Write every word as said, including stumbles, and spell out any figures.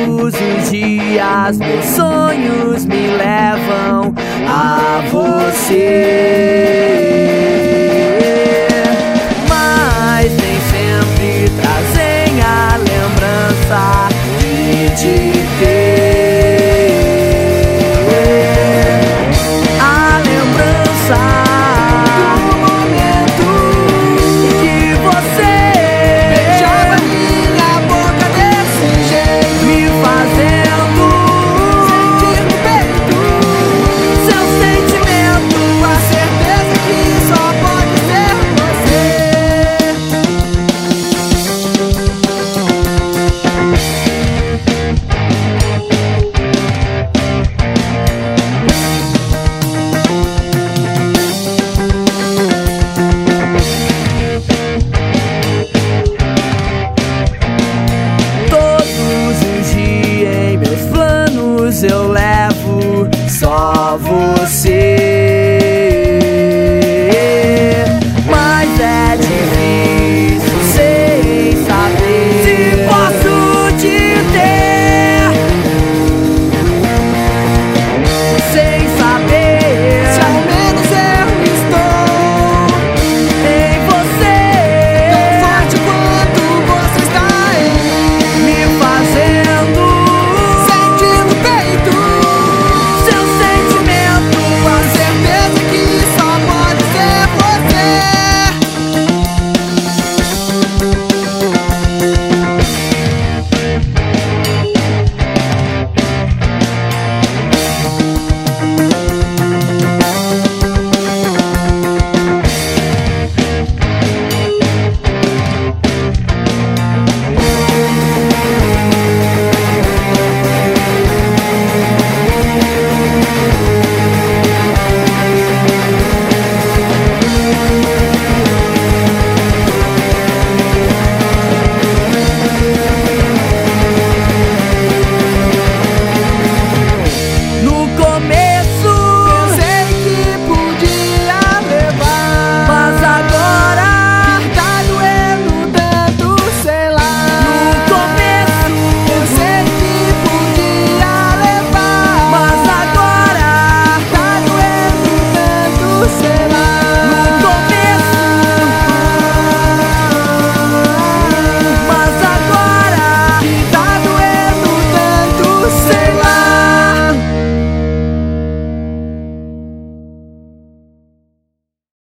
Todos os dias meus sonhos me levam a você, mas nem sempre trazem a lembrança de te ter, a lembrança do momento que você beijava minha boca desse jeito, me fazendo sentir no peito seu sentimento, a certeza que só pode ser você. Todos os dias em meus planos eu levo só você.